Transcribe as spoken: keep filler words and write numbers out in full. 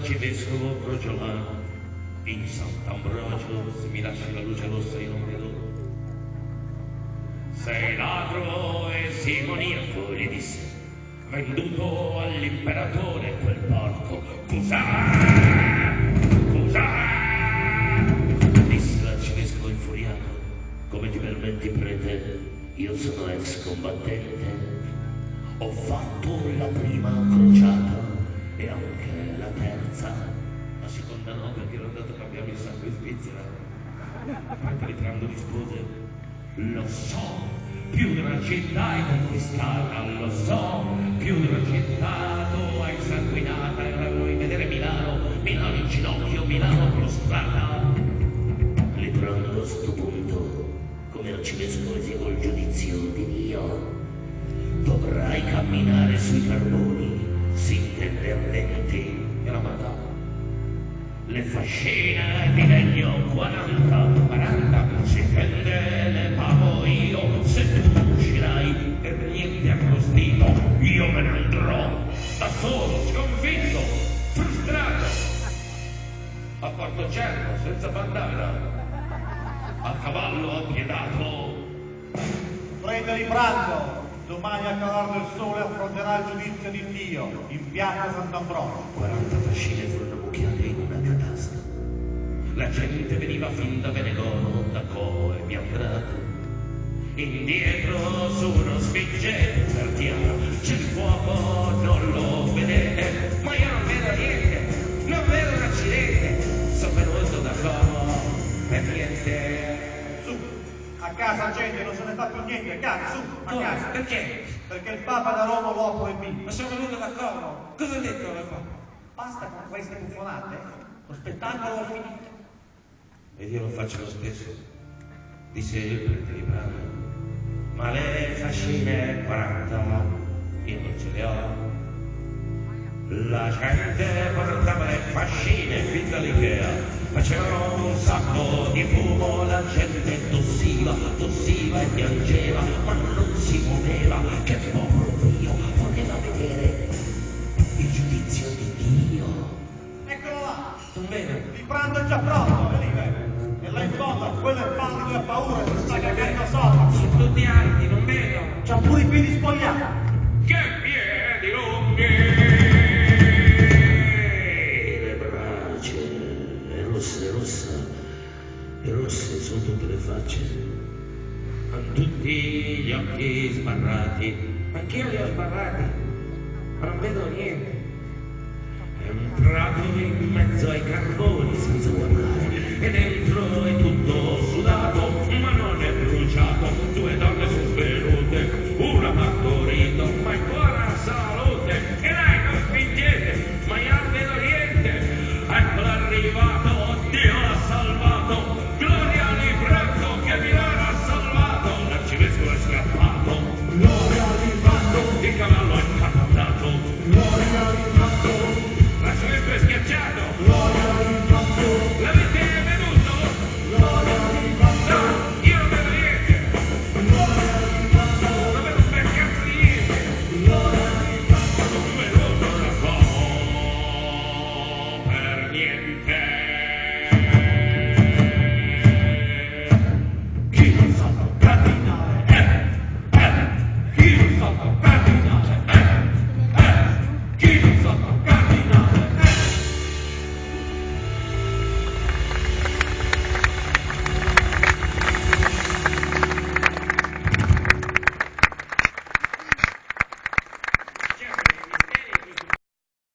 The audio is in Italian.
l'arcivescovo Crogiolano, in Sant'Ambrogio, se mi lasci la luce rossa io non vedo. Sei ladro e simoniaco, gli disse, venduto all'imperatore quel porco. Cos'è? Cos'è? Disse l'arcivescovo infuriato, come ti permetti, prete? Io sono ex combattente. Ho fatto la prima crociata e anche la terza. La seconda no, perché ero andato a cambiare il sangue in Svizzera. Prete Liprando rispose, lo so, più di una città hai conquistata, lo so, più di una città tu hai sanguinata, e ora vuoi vedere Milano, Milano in ginocchio, Milano prostrata. Liprando a sto punto, come arcivescovo eseguo il giudizio di Dio. Dovrai camminare sui carboni, si intende ardenti, e la Madonna. Le fascine di legno quaranta, quaranta, si intende le pago io, se tu uscirai per niente arrostito, io me ne andrò, da solo, sconfitto, frustrato, a Portocervo, senza bandana, a cavallo appiedato. Prete Liprando, domani a calar del sole affronterà il giudizio di Dio in piazza Sant'Ambrogio. quaranta fascine furono mucchiate in una catasta. La gente veniva fin da Venegono, da Como e Biandrato. Indietro su uno spingente perdiano, c'è il fuoco, non lo vedete, ma io non vedo niente, non vedo un accidente, sono venuto da Como per niente. Su, a casa gente, non se ne fa più niente, cazzo, su, a Come? casa. Perché? Perché il Papa da Roma lo ha proibito. Ma sono venuto da Como, cosa ha detto la Como? Basta con queste buffonate, lo spettacolo è finito. Ed io lo faccio lo stesso, disse il prete Liprando. Ma le fascine quaranta, io non ce le ho. La gente portava le fascine fin dall'Ikea, facevano un sacco di fumo, la gente tossiva, tossiva e piangeva, ma non si muoveva, che povero Dio voleva vedere il giudizio di Dio. Eccolo là, Non vedo. Liprando è già pronto, vedi, vedi. E là in fondo, quello è pallido e ha paura, si sta cagando sopra. Sono tutti alti, non vedo. C'ha pure i piedi spogliati. Che piedi lunghi! Le braccia, è rossa, è rossa, è rosse sono tutte le facce. Hanno tutti gli occhi sbarrati. Anch'io li ho sbarrati, ma non vedo niente. È un prato in mezzo ai carboni senza guardare, e dentro è tutto sudato,